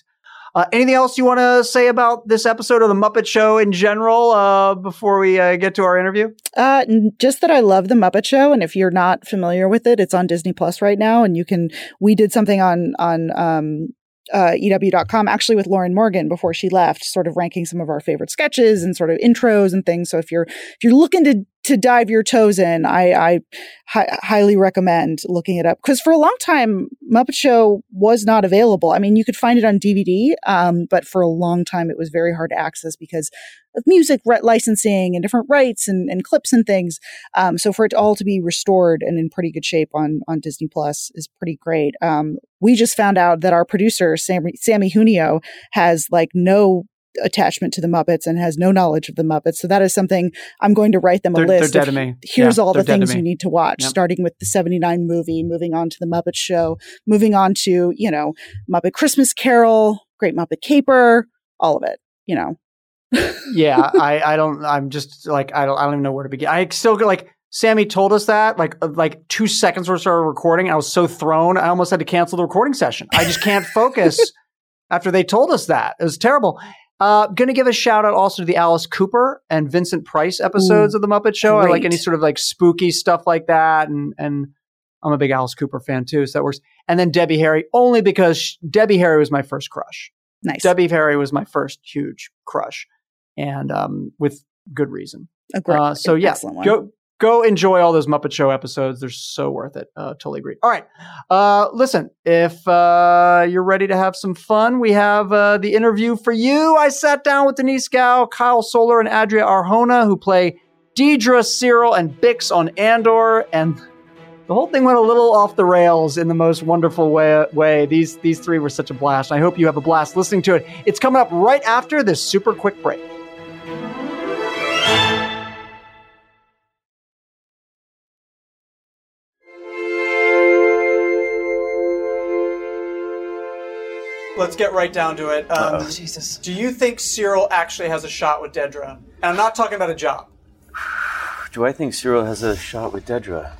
Uh, anything else you want to say about this episode of The Muppet Show in general uh, before we uh, get to our interview?
Uh, just that I love The Muppet Show, and if you're not familiar with it, it's on Disney Plus right now, and you can. We did something on on um, uh, E W dot com actually with Lauren Morgan before she left, sort of ranking some of our favorite sketches and sort of intros and things. So if you're if you're looking to to dive your toes in, I, I hi- highly recommend looking it up, because for a long time, Muppet Show was not available. I mean, you could find it on D V D, um, but for a long time, it was very hard to access because of music re- licensing and different rights and, and clips and things. Um, so for it all to be restored and in pretty good shape on, on Disney Plus is pretty great. Um, we just found out that our producer, Sammy, Sammy Junio, has like no attachment to the Muppets and has no knowledge of the Muppets. So that is something I'm going to write them a
They're-
list.
they're dead
of,
to me.
Here's
Yeah,
all
they're
the
dead to
things
me.
you need to watch,
Yep.
starting with the seventy-nine movie, moving on to the Muppet Show, moving on to, you know, Muppet Christmas Carol, Great Muppet Caper, all of it, you know.
yeah, I, I don't, I'm just like, I don't, I don't even know where to begin. I still get like, Sammy told us that like, uh, like two seconds before we started recording. I was so thrown. I almost had to cancel the recording session. I just can't focus after they told us that. It was terrible. Uh, going to give a shout out also to the Alice Cooper and Vincent Price episodes
Ooh,
of the Muppet Show. I like
great.
any sort of like spooky stuff like that. And, and I'm a big Alice Cooper fan too. So that works. And then Debbie Harry, only because sh- Debbie Harry was my first crush.
Nice.
Debbie Harry was my first huge crush, and um, with good reason.
A great,
Uh, so yeah,
excellent one.
go go enjoy all those Muppet Show episodes. They're so worth it. Uh, totally agree. All right, uh, listen. If uh, you're ready to have some fun, we have uh, the interview for you. I sat down with Denise Gow, Kyle Solar, and Adria Arjona, who play Deidre, Cyril, and Bix on Andor, and the whole thing went a little off the rails in the most wonderful way. way. These these three were such a blast. I hope you have a blast listening to it. It's coming up right after this super quick break. Let's get right down to it. Um,
Oh, Jesus.
do you think Cyril actually has a shot with Dedra? And I'm not talking about a job.
Do I think Cyril has a shot with Dedra?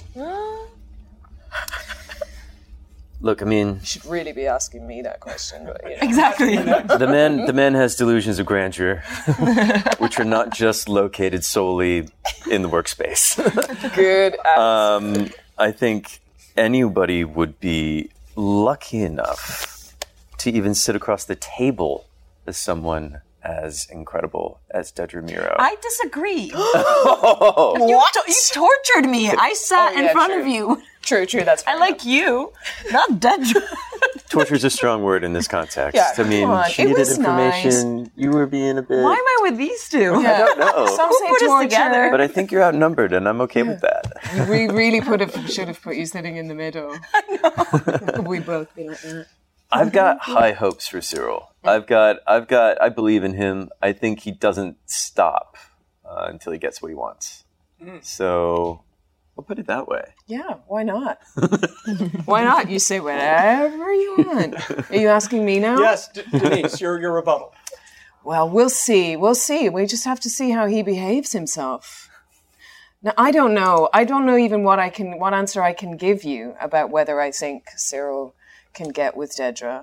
Look, I mean,
You should really be asking me that question. But, you know.
Exactly.
the man the man has delusions of grandeur, which are not just located solely in the workspace.
Good.
Um, I think anybody would be lucky enough to even sit across the table with someone as incredible as Dedra Miro.
I disagree.
Oh,
You, to- you tortured me. I sat
Oh, yeah,
in front
true.
of you.
True, true. That's
I
fair
like you, not Dedra.
torture is a strong word in this context.
Yeah,
I mean,
come on.
she
It
needed
was
information. You were being a bit.
Why am I with these two?
I don't know.
Some
Who
say
put us
torture.
together?
But I think you're outnumbered, and I'm okay with that.
We really put have, should have put you sitting in the middle. I know. We both be like that.
I've got high hopes for Cyril. I've got, I've got, I believe in him. I think he doesn't stop uh, until he gets what he wants. So, I'll put it that way.
Yeah, why not? Why not? You say whatever you want. Are you asking me now?
Yes, D- Denise, your your rebuttal.
Well, we'll see. We'll see. We just have to see how he behaves himself. Now, I don't know. I don't know even what I can, what answer I can give you about whether I think Cyril can get with Dedra.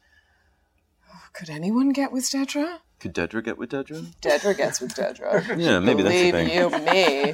Could anyone get with Dedra?
Could Dedra get with Dedra?
Dedra gets with Dedra.
Yeah, maybe that's the
Believe
thing.
you me.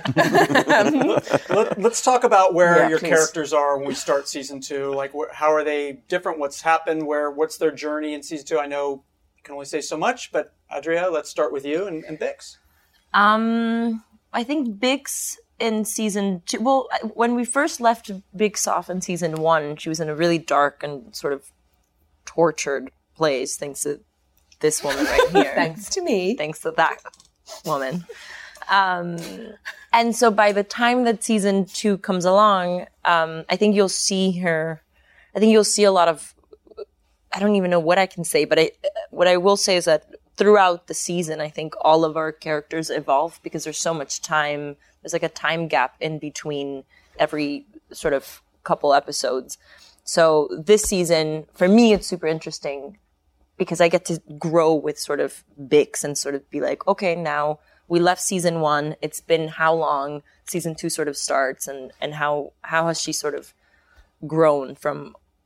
Let, let's talk about where
Yeah,
your
please.
characters are when we start season two. Like, wh- how are they different? What's happened? Where? What's their journey in season two? I know you can only say so much, but Adria, let's start with you and, and Bix.
Um, I think Bix in season two. Well, when we first left Bix off in season one, she was in a really dark and sort of tortured place, thanks to this woman right here.
Thanks to me.
Thanks to that woman. Um, and so by the time that season two comes along, um, I think you'll see her. I think you'll see a lot of. I don't even know what I can say, but I, what I will say is that throughout the season, I think all of our characters evolve because there's so much time. There's like a time gap in between every sort of couple episodes. So this season, for me, it's super interesting because I get to grow with sort of Bix and sort of be like, okay, now we left season one. It's been how long season two sort of starts and, and how, how has she sort of grown from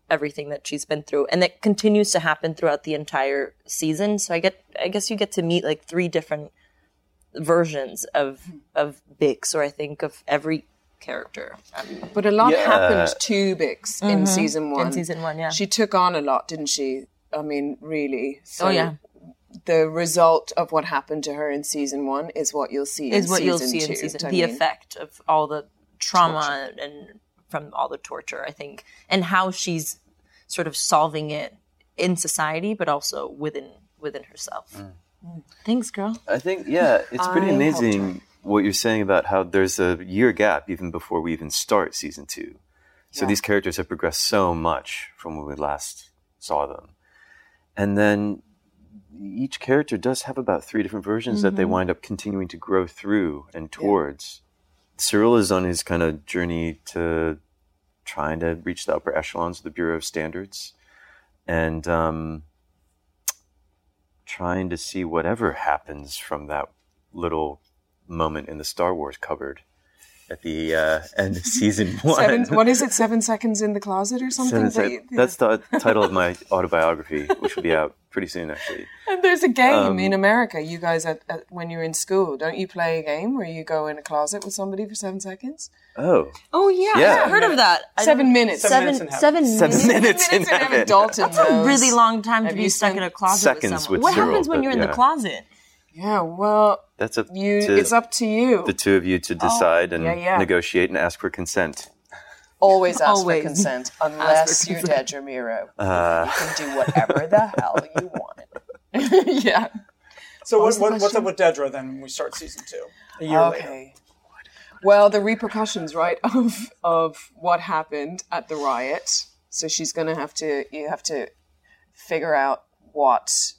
everything that she's been through, and that continues to happen throughout the entire season. So I get, I guess you get to meet like three different versions of of Bix, or I think of every character. Um,
But a lot
Yeah.
happened to Bix in season one.
in season one, yeah.
She took on a lot, didn't she? I mean, really. So
Oh, yeah.
The result of what happened to her in season one is what you'll see
is
in
what
season
you'll see
two.
in season.
I
The
mean,
effect of all the trauma and from all the torture, I think, and how she's sort of solving it in society, but also within within herself.
Mm.
Thanks, girl.
I think, yeah, it's pretty
I
amazing what you're saying about how there's a year gap even before we even start season two. So
Yeah.
these characters have progressed so much from when we last saw them. And then each character does have about three different versions that they wind up continuing to grow through and towards. Cyril is on his kind of journey to trying to reach the upper echelons of the Bureau of Standards. And um, trying to see whatever happens from that little moment in the Star Wars cupboard at the uh, end of season one.
Seven, what is it? Seven seconds in the closet or something?
Seven
They-
sec- That's the title of my autobiography, which will be out pretty soon, actually.
And there's a game
Um,
in America. You guys, at, at, when you're in school, don't you play a game where you go in a closet with somebody for seven seconds?
Oh,
Oh yeah,
Yeah.
I've heard of that. I
Seven
don't-
minutes.
Seven,
minutes in heaven.
seven,
seven
minutes.
minutes in
Minutes in heaven.
heaven.
Dalton
That's a
knows.
really long time to
Have
be
you
stuck
spent
in a closet
seconds
with someone.
with
What
Cyril,
happens when
but
you're in
yeah.
the closet?
Yeah, well,
That's up
you.
to
It's up to you.
the two of you to decide and
yeah, yeah.
negotiate and ask for consent.
Always ask
Always.
for consent, unless
for
you're
consent.
Dedra Miro.
Uh,
You can do whatever the hell you want. Yeah.
So what,
was the
what, what's
question?
up with Dedra then when we start season two? A year later.
Okay. Well, the repercussions, right, of of what happened at the riot. So she's going to have to. You have to figure out what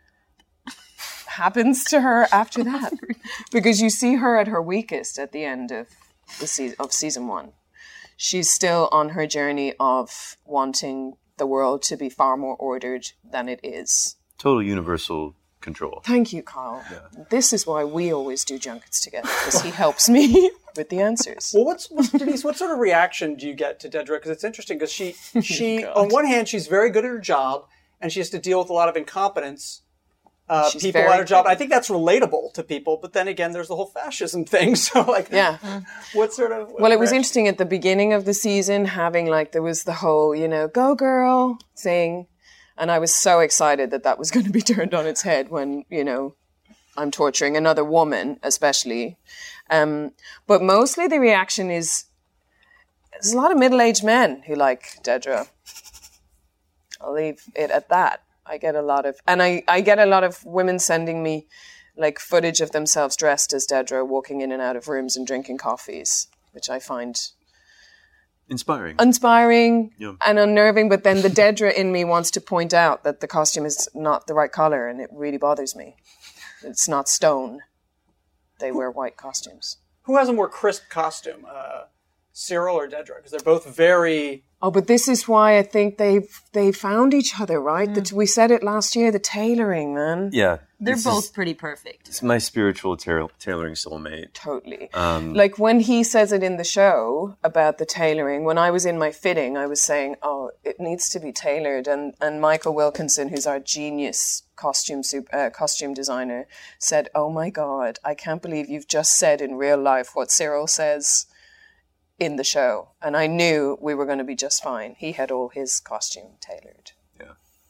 happens to her after that, because you see her at her weakest at the end of the se- of season one. She's still on her journey of wanting the world to be far more ordered than it is.
total universal control.
Thank you, Kyle. This is why we always do junkets together, because he helps me with the answers.
Well, what's, what's Denise? What sort of reaction do you get to Dedra? Because it's interesting. Because she, she, on one hand, she's very good at her job, and she has to deal with a lot of incompetence. Uh,
She's
people
very
at her job.
good.
I think that's relatable to people. But then again, there's the whole fascism thing. So, like,
Yeah.
what sort of?
Well, it was
reaction?
interesting at the beginning of the season, having like, there was the whole, you know, go girl thing. And I was so excited that that was going to be turned on its head when, you know, I'm torturing another woman, especially. Um, but mostly the reaction is, there's a lot of middle-aged men who like Dedra. I'll leave it at that. I get a lot of, and I, I get a lot of women sending me like footage of themselves dressed as Dedra, walking in and out of rooms and drinking coffees, which I find
Inspiring.
inspiring
Yeah.
and unnerving. But then the Dedra in me wants to point out that the costume is not the right color, and it really bothers me. It's not stone. They wear white costumes.
Who has a more crisp costume, uh, Cyril or Dedra? Because they're both very.
Oh, but this is why I think they've they found each other, right? That we said it last year. The tailoring, man.
yeah.
They're
this
both
is-
pretty perfect.
It's my spiritual tail- tailoring soulmate.
Totally.
Um,
Like when he says it in the show about the tailoring, when I was in my fitting, I was saying, oh, it needs to be tailored. And and Michael Wilkinson, who's our genius costume sup- uh, costume designer, said, oh my God, I can't believe you've just said in real life what Cyril says in the show. And I knew we were going to be just fine. He had all his costume tailored.
yeah.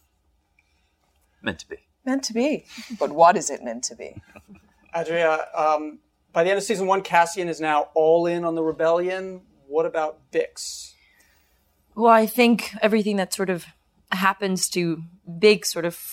Meant to be.
Meant to be. But what is it meant to be?
Adria, um, by the end of season one, Cassian is now all in on the rebellion. What about Bix?
Well, I think everything that sort of happens to Big sort of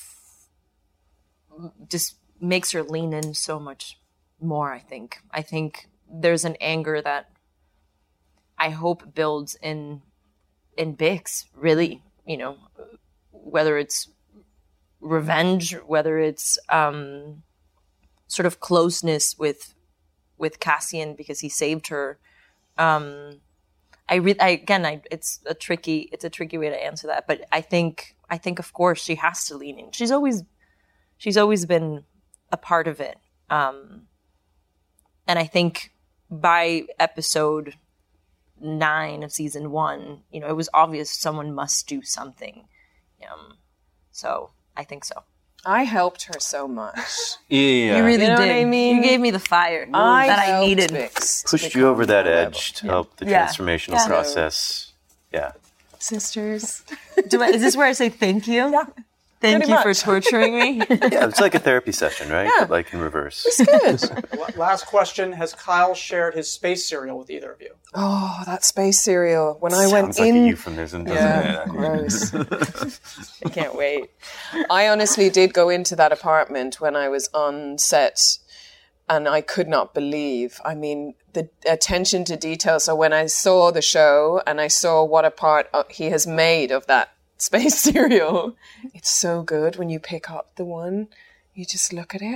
just makes her lean in so much more, I think. I think there's an anger that I hope builds in in Bix, really, you know, whether it's revenge, whether it's um, sort of closeness with with Cassian because he saved her. Um, I, re- I again, I, it's a tricky, it's a tricky way to answer that, but I think, I think of course she has to lean in. She's always, she's always been a part of it, um, and I think by episode nine of season one, you know, it was obvious someone must do something. Um, so I think so.
I helped her so much.
Yeah.
You really
You know
did.
what I mean?
You gave me the fire
I
that I
helped
needed.
Vix to
Pushed you
become
over that
more
edge to help the
Yeah.
transformational
Yeah.
process. Yeah.
sisters.
Do I, is this where I say thank you? Yeah. Thank
Pretty
you for
much.
torturing me.
Yeah, it's like a therapy session, right?
Yeah.
But like in reverse.
It's good.
La- Last question: has Kyle shared his space cereal with either of you?
Oh, that space cereal. When I went
Sounds like
in,
a euphemism, doesn't
yeah,
it?
gross. I can't wait. I honestly did go into that apartment when I was on set, and I could not believe. I mean, the attention to detail. So when I saw the show and I saw what a part of, he has made of that space cereal, it's so good when you pick up the one, you just look at it.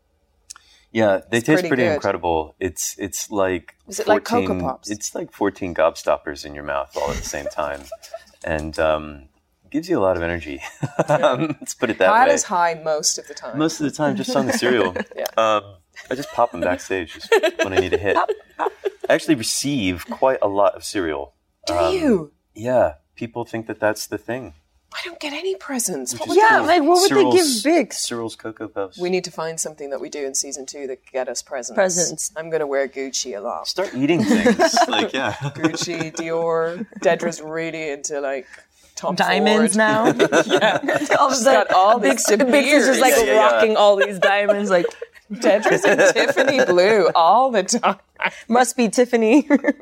Yeah, they
It's
taste
pretty
pretty,
good.
incredible. It's it's like
Is it like Cocoa Pops?
It's like fourteen gobstoppers in your mouth all at the same time, and um, gives you a lot of energy. um, let's put it that
Kyle
way.
is high most of the time.
Most of the time, just on the cereal.
Yeah.
um, I just pop them backstage just when I need a hit. I actually receive quite a lot of cereal.
Do
Um,
you?
Yeah, people think that that's the thing.
I don't get any presents. What
Which
would
is
Yeah,
cool.
like, what would they give
Cyril's-
Bix?
Cyril's Cocoa Puffs.
We need to find something that we do in season two that get us presents.
Presents.
I'm going to wear Gucci a lot.
Start eating things. like, yeah.
Gucci, Dior. Dedra's really into like Tom
Diamonds
Ford.
now.
Yeah.
All of
She's
the
got all
Bix,
these
Bix is just like
Yeah, yeah, yeah.
rocking all these diamonds. Like
Dedra's in Tiffany blue all the time.
must be Tiffany.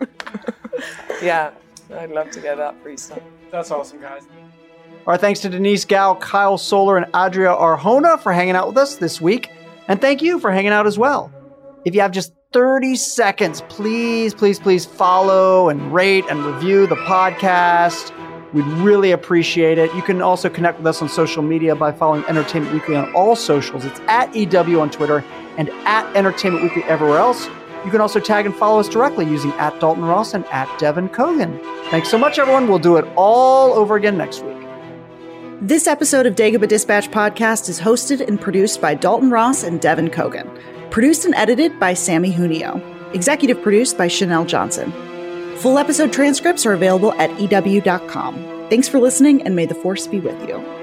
Yeah. I'd love to get that free stuff.
That's awesome, guys.
Our thanks to Denise Gao, Kyle Solar, and Adria Arjona for hanging out with us this week. And thank you for hanging out as well. If you have just thirty seconds, please, please, please follow and rate and review the podcast. We'd really appreciate it. You can also connect with us on social media by following Entertainment Weekly on all socials. It's at E W on Twitter and at Entertainment Weekly everywhere else. You can also tag and follow us directly using at Dalton Ross and at Devin Kogan. Thanks so much, everyone. We'll do it all over again next week.
This episode of Dagobah Dispatch Podcast is hosted and produced by Dalton Ross and Devin Kogan. Produced and edited by Sammy Junio. Executive produced by Chanel Johnson. Full episode transcripts are available at E W dot com. Thanks for listening, and may the force be with you.